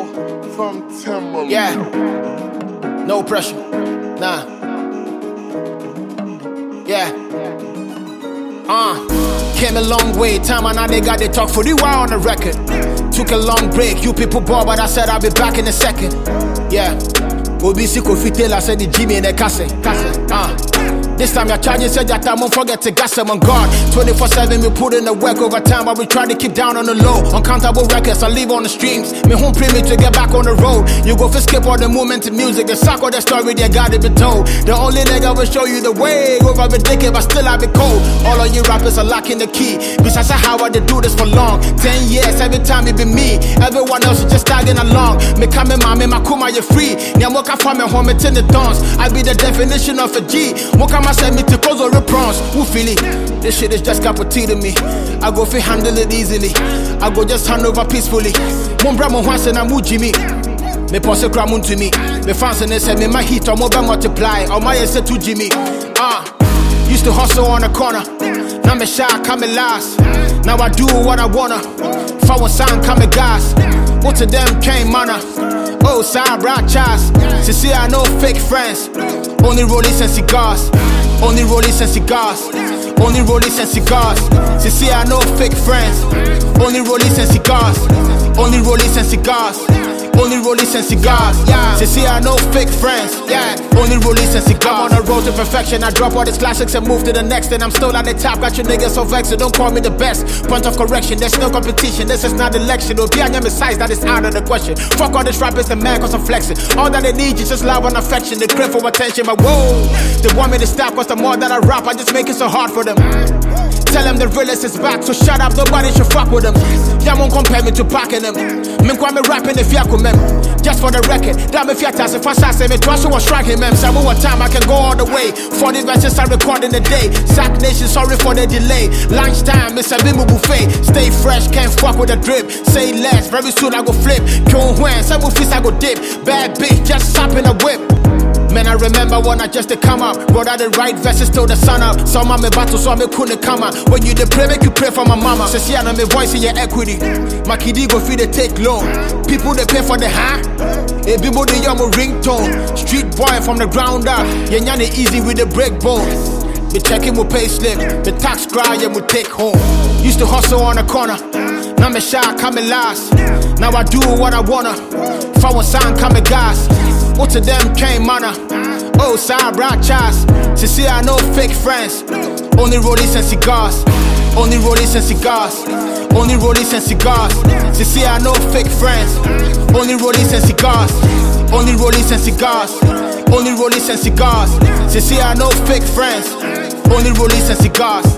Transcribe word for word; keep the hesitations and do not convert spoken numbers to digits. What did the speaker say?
from Timberland. Yeah, no pressure, nah. Yeah, uh, came a long way. Time and now they got they talk for the while on the record. Took a long break, you people bought, but I said I'll be back in a second. Yeah, Obisi Kofi Taylor said the Jimmy in the cassette. Uh. This time you're charging, said that I won't forget to gas them on guard. twenty-four seven, we put in the work over time, but we try to keep down on the low. Uncountable records, I leave on the streams. Me home premium to get back on the road. You go for skip all the movement to music, the sack of the story, they gotta be told. The only nigga will show you the way. Over be dicky, but still I be cold. All of you rappers are lacking the key. Besides how I do this for long. Ten years, every time it be me. Everyone else is just tagging along. Me coming, mommy, my kuma, you're free. Nyamoka for me home, it's in the dance. I be the definition of a G. Moka I send me to cause or prawns. Who feel it? This shit is just cup of tea to me. I go fi handle it easily. I go just hand over peacefully. Mumbra mo once and I move Jimmy. Me pose cramun to me. Me fans and they say me my heat or more multiply. Or my say to Jimmy. Ah, uh, used to hustle on the corner. Now me shy, come me last. Now I do what I wanna. If I want sign, come me gas. What to them came manna. Oh, side rock chas. See, see, I know fake friends. Only rollies and cigars. Only rollies and cigars. Only rollies and cigars. See, see, I know fake friends. Only rollies and cigars. Only rollies and cigars. Only rollies and cigars. Yeah. See, see, I know fake friends. Yeah. Only rollies and cigars. I'm on the road to perfection. I drop all these classics and move to the next. And I'm still at the top. Got your niggas so vexed. So don't call me the best. Point of correction. There's no competition. This is not election. It'll be on your size. That is out of the question. Fuck all this rappers. The man cause I'm flexing. All that they need is just love and affection. They crave for attention. But whoa, they want me to stop. Cause the more that I rap, I just make it so hard for them. Tell them the realest is back, so shut up, nobody should fuck with them. Y'all won't compare me to packing them. Me kwa me rapping if y'all come mem. Just for the record, damn if y'all task if I say me twice was striking mem. So what time I can go all the way. forty verses I record in a day. Sack Nation, sorry for the delay. Lunchtime, it's a bimu buffet. Stay fresh, can't fuck with a drip. Say less, very soon I go flip. Kyung Hwan, some feast I go dip. Bad bitch, just stop in a whip. Man, I remember when I just to come up. Wrote out the right verses till the sun up. So my me battle, so I me couldn't come up. When you the pray, make you pray for my mama. So see, I know me voice in your equity. My kiddie go free, they take loan. People they pay for the high. A people they young ringtone. Street boy from the ground up. Yeah, yeah, easy with the break bone. Me checking with pay slip. The tax cry, yeah, we take home. Used to hustle on the corner. Now me shy, coming last. Now I do what I wanna. If I want sign, coming gas. What to them came manna. Oh, side rock chas. See, see, I know fake friends. Only rollies and cigars. Only rollies and cigars. Only rollies and cigars. See, see, I know fake friends. Only rollies and cigars. Only rollies and cigars. Only rollies and cigars. See, see, I know fake friends. Only rollies and cigars.